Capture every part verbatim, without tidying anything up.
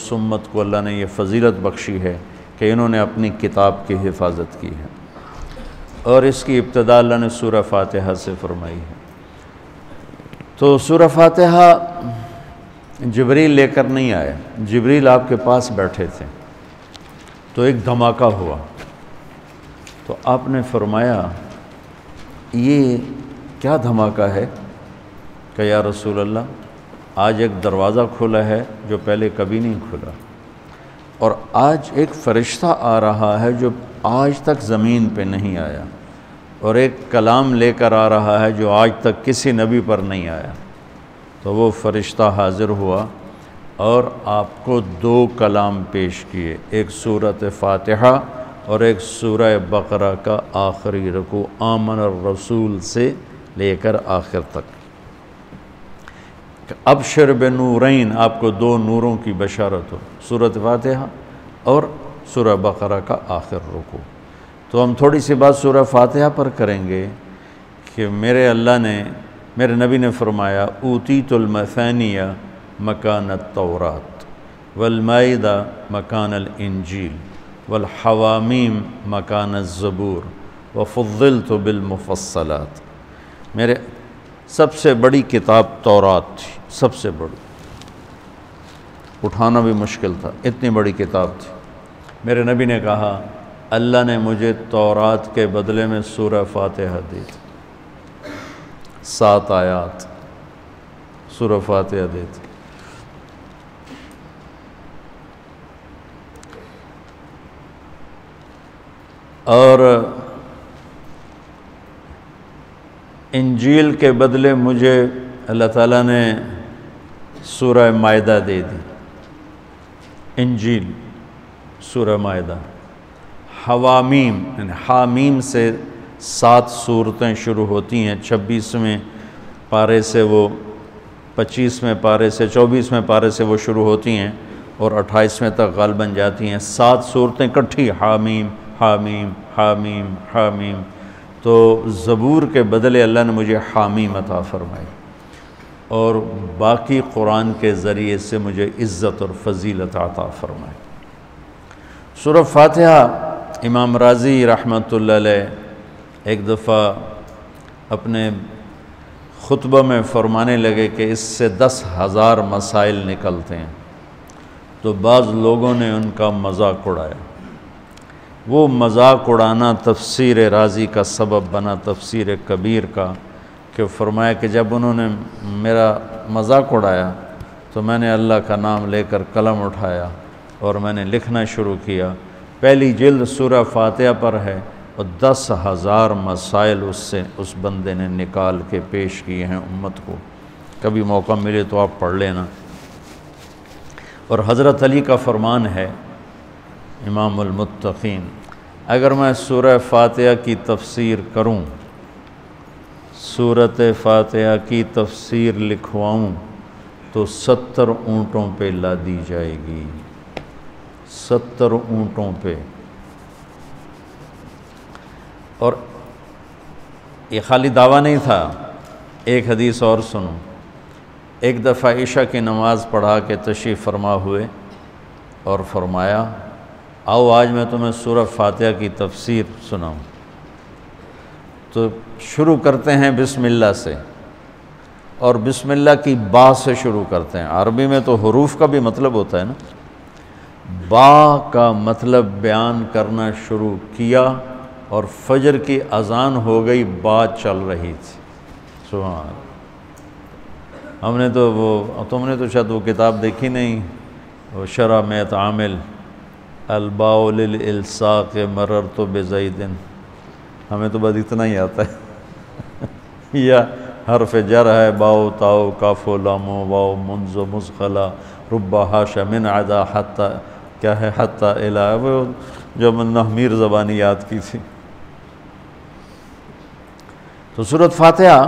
اس امت کو اللہ نے یہ فضیلت بخشی ہے کہ انہوں نے اپنی کتاب کی حفاظت کی ہے، اور اس کی ابتدا اللہ نے سورہ فاتحہ سے فرمائی ہے۔ تو سورہ فاتحہ جبریل لے کر نہیں آئے، جبریل آپ کے پاس بیٹھے تھے، تو ایک دھماکہ ہوا، تو آپ نے فرمایا یہ کیا دھماکہ ہے؟ کہ یا رسول اللہ آج ایک دروازہ کھلا ہے جو پہلے کبھی نہیں کھلا، اور آج ایک فرشتہ آ رہا ہے جو آج تک زمین پہ نہیں آیا، اور ایک کلام لے کر آ رہا ہے جو آج تک کسی نبی پر نہیں آیا۔ تو وہ فرشتہ حاضر ہوا اور آپ کو دو کلام پیش کیے، ایک سورۃ فاتحہ اور ایک سورہ بقرہ کا آخری رکوع آمن الرسول سے لے کر آخر تک۔ ابشر بنورین، آپ کو دو نوروں کی بشارت ہو، سورۃ فاتحہ اور سورہ بقرہ کا آخر رکوع۔ تو ہم تھوڑی سی بات سورہ فاتحہ پر کریں گے کہ میرے اللہ نے، میرے نبی نے فرمایا اوتیت المثانیہ مکان التورات والمائدہ مکان الانجیل والحوامیم مکان الزبور وفضلت بالمفصلات۔ میرے سب سے بڑی کتاب تورات تھی، سب سے بڑی، اٹھانا بھی مشکل تھا، اتنی بڑی کتاب تھی۔ میرے نبی نے کہا اللہ نے مجھے تورات کے بدلے میں سورہ فاتحہ دی تھی، سات آیات سورہ فاتحہ دی تھی۔ اور انجیل کے بدلے مجھے اللہ تعالیٰ نے سورہ مائدہ دے دی، انجیل سورہ مائدہ۔ حوامیم یعنی حامیم سے سات صورتیں شروع ہوتی ہیں، چھبیسویں پارے سے وہ پچیسویں پارے سے چوبیسویں پارے سے وہ شروع ہوتی ہیں اور اٹھائیسویں تک غالباً جاتی ہیں، سات صورتیں کٹھی، حامیم حامیم حامیم حامیم۔ تو زبور کے بدلے اللہ نے مجھے حامیم عطا فرمائی، اور باقی قرآن کے ذریعے سے مجھے عزت اور فضیلت عطا فرمائی۔ سورہ فاتحہ امام راضی رحمۃ اللہ علیہ ایک دفعہ اپنے خطبہ میں فرمانے لگے کہ اس سے دس ہزار مسائل نکلتے ہیں، تو بعض لوگوں نے ان کا مذاق اڑایا۔ وہ مذاق اڑانا تفسیر رازی کا سبب بنا، تفسیر کبیر کا، کہ فرمایا کہ جب انہوں نے میرا مذاق اڑایا تو میں نے اللہ کا نام لے کر قلم اٹھایا اور میں نے لکھنا شروع کیا۔ پہلی جلد سورہ فاتحہ پر ہے اور دس ہزار مسائل اس سے اس بندے نے نکال کے پیش کیے ہیں امت کو۔ کبھی موقع ملے تو آپ پڑھ لینا۔ اور حضرت علی کا فرمان ہے، امام المتقین، اگر میں سورہ فاتحہ کی تفسیر کروں، سورۃ فاتحہ کی تفسیر لکھواؤں تو ستر اونٹوں پہ لادی جائے گی، ستر اونٹوں پہ۔ اور یہ خالی دعویٰ نہیں تھا، ایک حدیث اور سنو۔ ایک دفعہ عشاء کی نماز پڑھا کے تشریف فرما ہوئے اور فرمایا آؤ آج میں تمہیں سورہ فاتحہ کی تفسیر سناؤں۔ تو شروع کرتے ہیں بسم اللہ سے، اور بسم اللہ کی با سے شروع کرتے ہیں۔ عربی میں تو حروف کا بھی مطلب ہوتا ہے نا، با کا مطلب بیان کرنا شروع کیا اور فجر کی اذان ہو گئی، بات چل رہی تھی۔ سبحان اللہ۔ ہم نے تو وہ تم نے تو شاید وہ کتاب دیکھی نہیں، وہ شرح میت عامل الباء للالصاق مررت بزید، ہمیں تو بس اتنا ہی آتا ہے۔ یا حرف جر ہے، باؤ تاؤ کاف و لام و واؤ منز و مزخلا رب حاشا من عدا حتی، کیا ہے حتی الہ، وہ جو من میر زبانی یاد کی تھی۔ تو سورۃ فاتحہ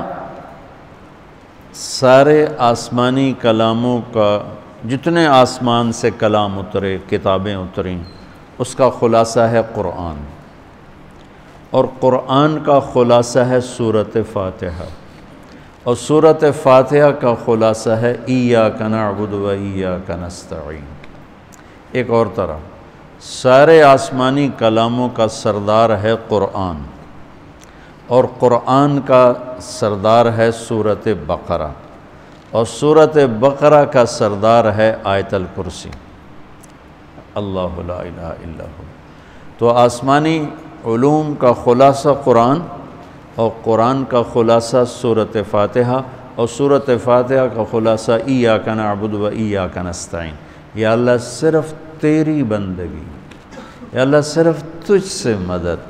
سارے آسمانی کلاموں کا، جتنے آسمان سے کلام اترے، کتابیں اتریں، اس کا خلاصہ ہے قرآن، اور قرآن کا خلاصہ ہے سورۃ فاتحہ، اور سورۃ فاتحہ کا خلاصہ ہے ایاک نعبد و ایاک نستعین۔ ایک اور طرح سارے آسمانی کلاموں کا سردار ہے قرآن، اور قرآن کا سردار ہے سورۃ بقرہ، اور سورۃ بقرہ کا سردار ہے آیت الکرسی، اللہ لا الہ الا ہو۔ تو آسمانی علوم کا خلاصہ قرآن، اور قرآن کا خلاصہ سورۃ فاتحہ، اور سورۃ فاتحہ کا خلاصہ ایاک نعبد و ایاک نستعین۔ یا اللہ صرف تیری بندگی، یا اللہ صرف تجھ سے مدد،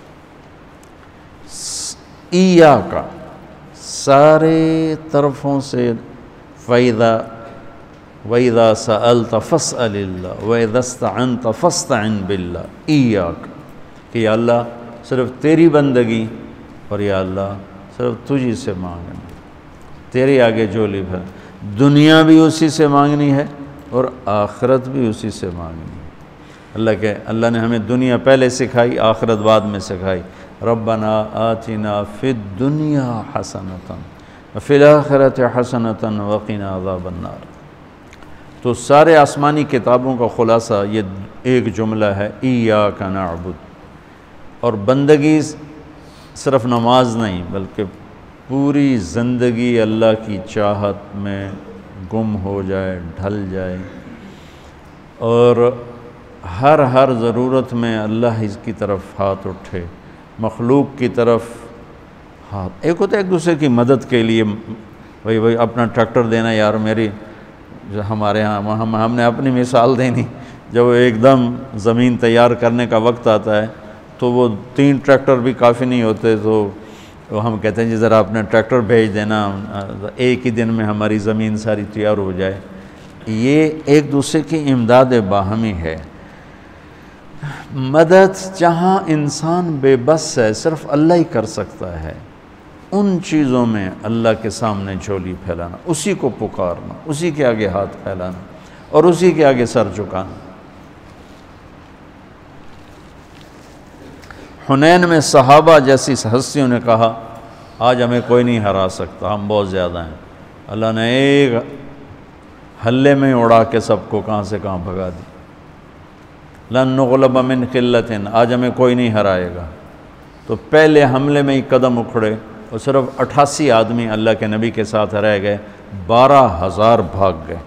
ایاک سارے طرفوں سے، فَإِذَا وَإِذَا سَأَلْتَ فَاسْأَلِ اللَّهَ وَإِذَا اسْتَعَنْتَ فَاسْتَعِنْ بِاللَّهِ ایاک، کہ یا اللہ صرف تیری بندگی، اور یا اللہ صرف تجھی سے مانگنا، تیرے آگے جھولی بھر، دنیا بھی اسی سے مانگنی ہے اور آخرت بھی اسی سے مانگنی ہے۔ اللہ کہ اللہ نے ہمیں دنیا پہلے سکھائی، آخرت بعد میں سکھائی۔ ربنا آتنا فی الدنیا حسنۃ وفی الآخرۃ حسنۃ وقنا عذاب النار۔ تو سارے آسمانی کتابوں کا خلاصہ یہ ایک جملہ ہے، ایاک نعبد۔ اور بندگی صرف نماز نہیں بلکہ پوری زندگی اللہ کی چاہت میں گم ہو جائے، ڈھل جائے، اور ہر ہر ضرورت میں اللہ ہی کی طرف ہاتھ اٹھے، مخلوق کی طرف ہاتھ۔ ایک ہوتا ہے ایک دوسرے کی مدد کے لیے، وہی وہی اپنا ٹریکٹر دینا، یار میری جو ہمارے ہاں ہم ہم نے اپنی مثال دینی، جب وہ ایک دم زمین تیار کرنے کا وقت آتا ہے تو وہ تین ٹریکٹر بھی کافی نہیں ہوتے، تو ہم کہتے ہیں جی ذرا اپنا ٹریکٹر بھیج دینا، ایک ہی دن میں ہماری زمین ساری تیار ہو جائے۔ یہ ایک دوسرے کی امداد باہمی ہے۔ مدد جہاں انسان بے بس ہے، صرف اللہ ہی کر سکتا ہے، ان چیزوں میں اللہ کے سامنے جھولی پھیلانا، اسی کو پکارنا، اسی کے آگے ہاتھ پھیلانا اور اسی کے آگے سر جھکانا۔ حنین میں صحابہ جیسی ہستیوں نے کہا آج ہمیں کوئی نہیں ہرا سکتا، ہم بہت زیادہ ہیں۔ اللہ نے ایک حلے میں اڑا کے سب کو کہاں سے کہاں بھگا دی۔ لن نغلب من قلۃ، آج ہمیں کوئی نہیں ہرائے گا۔ تو پہلے حملے میں ہی قدم اکھڑے اور صرف اٹھاسی آدمی اللہ کے نبی کے ساتھ رہ گئے، بارہ ہزار بھاگ گئے۔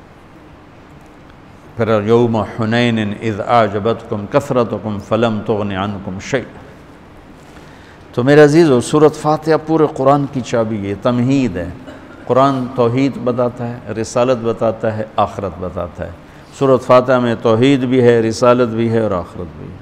پھر یوم حنین اذ اعجبتکم کثرتکم فلم تغن عنکم شیئا۔ تو میرے عزیزو، سورۃ فاتحہ پورے قرآن کی چابی ہے، تمہید ہے۔ قرآن توحید بتاتا ہے، رسالت بتاتا ہے، آخرت بتاتا ہے۔ سورۃ فاتحہ میں توحید بھی ہے، رسالت بھی ہے اور آخرت بھی ہے۔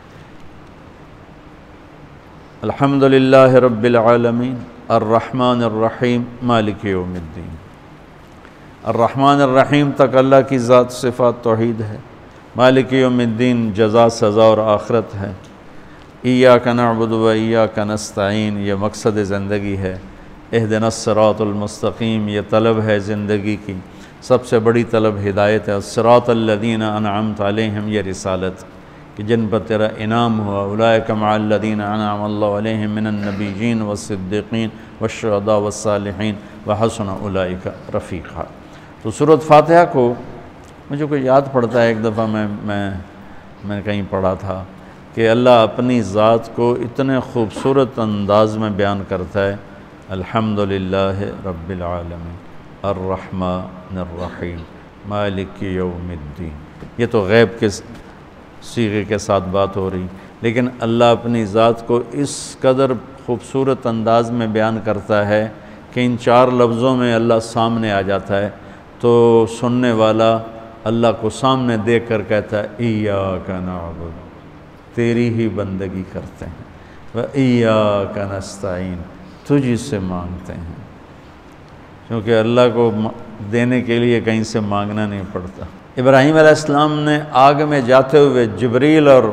الحمدللہ رب العالمین الرحمن الرحیم مالک یوم الدین۔ الرحمن الرحیم تک اللہ کی ذات صفات توحید ہے، مالک یوم الدین جزا سزا اور آخرت ہے، ایاک نعبد و ایاک نستعین یہ مقصد زندگی ہے، اہدنا الصراط المستقیم یہ طلب ہے زندگی کی، سب سے بڑی طلب ہدایت ہے، الصراط الذین انعمت علیہم یہ رسالت کہ جن پر تیرا انعام ہوا، اولئک مع الذین انعم اللہ علیہم من النبیین والصدیقین والشہداء والصالحین وحسن اولئک رفیقا۔ تو سورۃ فاتحہ کو مجھے کوئی یاد پڑتا ہے، ایک دفعہ میں میں میں کہیں پڑھا تھا کہ اللہ اپنی ذات کو اتنے خوبصورت انداز میں بیان کرتا ہے، الحمدللہ رب العالمین الرحمن الرحیم مالک یوم الدین۔ یہ تو غیب کے صیغے کے ساتھ بات ہو رہی، لیکن اللہ اپنی ذات کو اس قدر خوبصورت انداز میں بیان کرتا ہے کہ ان چار لفظوں میں اللہ سامنے آ جاتا ہے، تو سننے والا اللہ کو سامنے دیکھ کر کہتا ہے ایاک نعبد، تیری ہی بندگی کرتے ہیں، و ایاک نستعین تجھ سے مانگتے ہیں، کیونکہ اللہ کو دینے کے لیے کہیں سے مانگنا نہیں پڑتا۔ ابراہیم علیہ السلام نے آگ میں جاتے ہوئے جبریل اور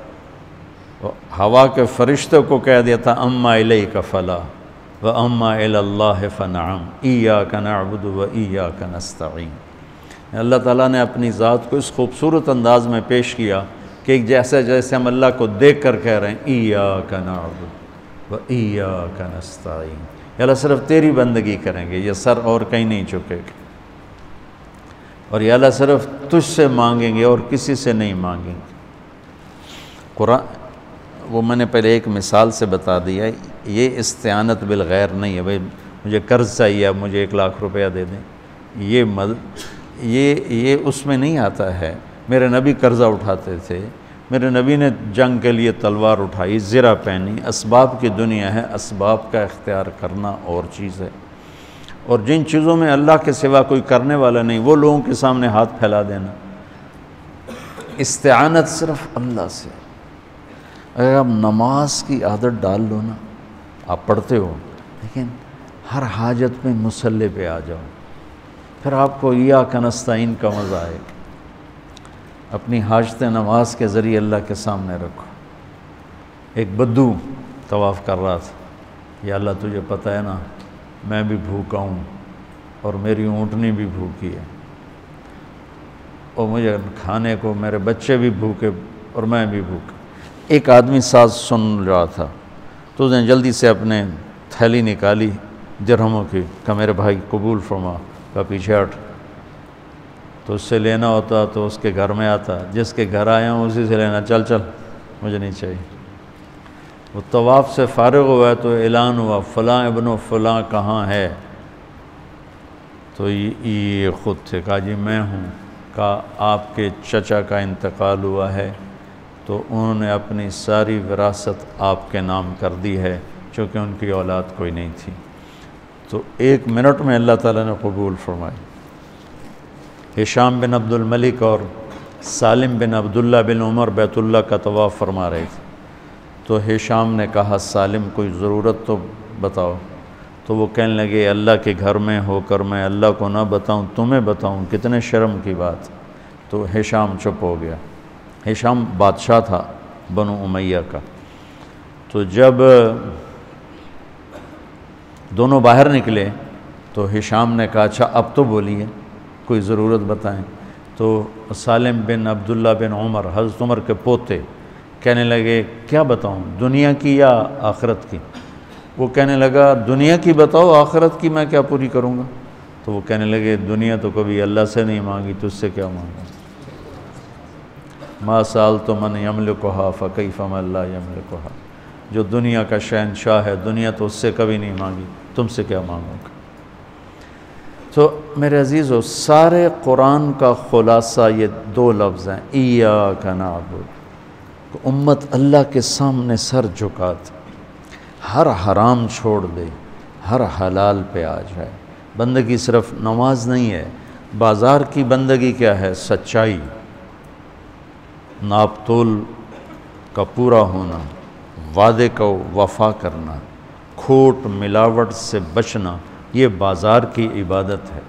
ہوا کے فرشتوں کو کہہ دیا تھا اما الیک فلا و اما الی اللہ فنعم ایاک نعبد و ایاک نستعین۔ اللہ تعالیٰ نے اپنی ذات کو اس خوبصورت انداز میں پیش کیا کہ جیسے جیسے ہم اللہ کو دیکھ کر کہہ رہے ہیں ایاک نعبد و ایاک نستعین، یا اللہ صرف تیری بندگی کریں گے، یہ سر اور کہیں نہیں جھکے گا۔ اور یا اللہ صرف تجھ سے مانگیں گے اور کسی سے نہیں مانگیں گے۔ قرآن وہ میں نے پہلے ایک مثال سے بتا دیا، یہ استعانت بالغیر نہیں ہے، بھائی مجھے قرض چاہیے اب مجھے ایک لاکھ روپیہ دے دیں، یہ مد یہ یہ اس میں نہیں آتا ہے۔ میرے نبی قرضہ اٹھاتے تھے، میرے نبی نے جنگ کے لیے تلوار اٹھائی، زرہ پہنی، اسباب کی دنیا ہے، اسباب کا اختیار کرنا اور چیز ہے، اور جن چیزوں میں اللہ کے سوا کوئی کرنے والا نہیں وہ لوگوں کے سامنے ہاتھ پھیلا دینا۔ استعانت صرف اللہ سے۔ اگر آپ نماز کی عادت ڈال لو نا، آپ پڑھتے ہو لیکن ہر حاجت میں مصلی پہ آ جاؤ، پھر آپ کو ایاک نستعین کا مزہ آئے۔ اپنی حاجت نماز کے ذریعے اللہ کے سامنے رکھو۔ ایک بدو طواف کر رہا تھا، یا اللہ تجھے پتہ ہے نا میں بھی بھوکا ہوں اور میری اونٹنی بھی بھوکی ہے، اور مجھے کھانے کو میرے بچے بھی بھوکے اور میں بھی بھوکا۔ ایک آدمی ساز سن رہا تھا تو اس نے جلدی سے اپنے تھیلی نکالی درہموں کی، کہ میرے بھائی قبول فرما، کا پیچھے ہٹ۔ تو اس سے لینا ہوتا تو اس کے گھر میں آتا، جس کے گھر آیا ہوں اسی سے لینا، چل چل مجھے نہیں چاہیے۔ وہ طواف سے فارغ ہوا ہے تو اعلان ہوا فلاں ابن و فلاں کہاں ہے؟ تو یہ خود تھے، کہا جی میں ہوں۔ کہا آپ کے چچا کا انتقال ہوا ہے تو انہوں نے اپنی ساری وراثت آپ کے نام کر دی ہے، چونکہ ان کی اولاد کوئی نہیں تھی۔ تو ایک منٹ میں اللہ تعالیٰ نے قبول فرمائی۔ ہشام بن عبد الملک اور سالم بن عبداللہ بن عمر بیت اللہ کا طواف فرما رہے تھے، تو ہشام نے کہا سالم کوئی ضرورت تو بتاؤ، تو وہ کہنے لگے اللہ کے گھر میں ہو کر میں اللہ کو نہ بتاؤں تمہیں بتاؤں، کتنے شرم کی بات۔ تو ہشام چپ ہو گیا۔ ہشام بادشاہ تھا بنو امیہ کا۔ تو جب دونوں باہر نکلے تو ہشام نے کہا اچھا اب تو بولیے، کوئی ضرورت بتائیں۔ تو سالم بن عبداللہ بن عمر حضرت عمر کے پوتے کہنے لگے کیا بتاؤں، دنیا کی یا آخرت کی؟ وہ کہنے لگا دنیا کی بتاؤ، آخرت کی میں کیا پوری کروں گا؟ تو وہ کہنے لگے دنیا تو کبھی اللہ سے نہیں مانگی، تجھ سے کیا مانگا؟ ما سألت من یملکھا فکیف من لا یملکھا، جو دنیا کا شہنشاہ ہے دنیا تو اس سے کبھی نہیں مانگی، تم سے کیا مانگوں گا؟ تو میرے عزیزو سارے قرآن کا خلاصہ یہ دو لفظ ہیں، ایاک نعبد۔ امت اللہ کے سامنے سر جھکا دے، ہر حرام چھوڑ دے، ہر حلال پہ آ جائے۔ بندگی صرف نماز نہیں ہے، بازار کی بندگی کیا ہے؟ سچائی، ناپ تول کا پورا ہونا، وعدے کا وفا کرنا، کھوٹ ملاوٹ سے بچنا، یہ بازار کی عبادت ہے۔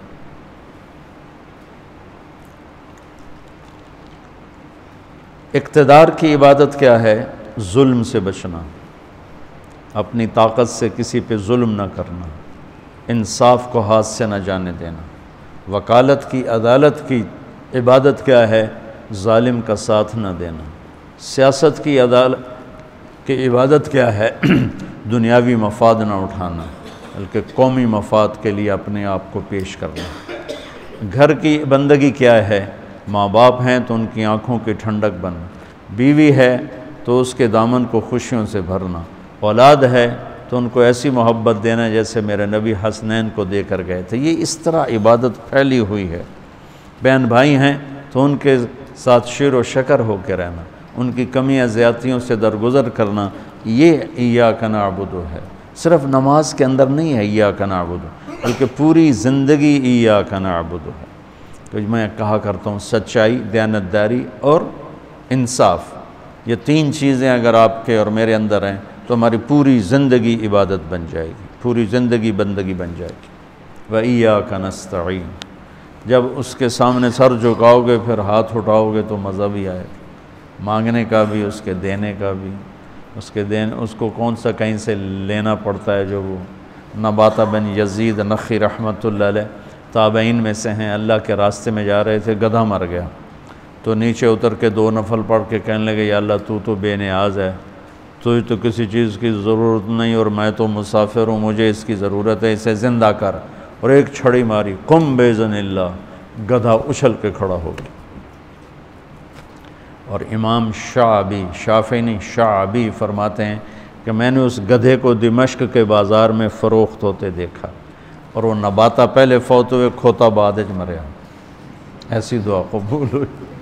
اقتدار کی عبادت کیا ہے؟ ظلم سے بچنا، اپنی طاقت سے کسی پہ ظلم نہ کرنا، انصاف کو ہاتھ سے نہ جانے دینا۔ وکالت کی عدالت کی عبادت کیا ہے؟ ظالم کا ساتھ نہ دینا۔ سیاست کی عدالت کی عبادت کیا ہے؟ دنیاوی مفاد نہ اٹھانا، بلکہ قومی مفاد کے لیے اپنے آپ کو پیش کرنا۔ گھر کی بندگی کیا ہے؟ ماں باپ ہیں تو ان کی آنکھوں کی ٹھنڈک بننا، بیوی ہے تو اس کے دامن کو خوشیوں سے بھرنا، اولاد ہے تو ان کو ایسی محبت دینا جیسے میرے نبی حسنین کو دے کر گئے تھے۔ یہ اس طرح عبادت پھیلی ہوئی ہے۔ بہن بھائی ہیں تو ان کے ساتھ شیر و شکر ہو کے رہنا، ان کی کمیاں زیادتیوں سے درگزر کرنا، یہ ایاک نعبد ہے۔ صرف نماز کے اندر نہیں ہے ایاک نعبد، بلکہ پوری زندگی ایاک نعبد ہے۔ تو میں کہا کرتا ہوں سچائی، دیانتداری اور انصاف، یہ تین چیزیں اگر آپ کے اور میرے اندر ہیں تو ہماری پوری زندگی عبادت بن جائے گی، پوری زندگی بندگی بن جائے گی۔ وَإِيَّاكَ نَسْتَعِينُ، جب اس کے سامنے سر جھکاؤ گے پھر ہاتھ اٹھاؤ گے تو مزہ بھی آئے گا، مانگنے کا بھی، اس کے دینے کا بھی۔ اس کے دین اس کو کون سا کہیں سے لینا پڑتا ہے؟ جو وہ نباتہ بن یزید نخی رحمۃ اللہ علیہ تابعین میں سے ہیں، اللہ کے راستے میں جا رہے تھے، گدھا مر گیا تو نیچے اتر کے دو نفل پڑھ کے کہنے لگے یا اللہ تو تو بے نیاز ہے، تجھے تو کسی چیز کی ضرورت نہیں اور میں تو مسافر ہوں، مجھے اس کی ضرورت ہے، اسے زندہ کر۔ اور ایک چھڑی ماری، قم باذن اللہ، گدھا اچھل کے کھڑا ہو گیا۔ اور امام شعبی، شافعی نہیں شعبی فرماتے ہیں کہ میں نے اس گدھے کو دمشق کے بازار میں فروخت ہوتے دیکھا، اور وہ نباتا پہلے فوت ہوئے، کھوتا بعد وچ مریا، ایسی دعا قبول ہوئی۔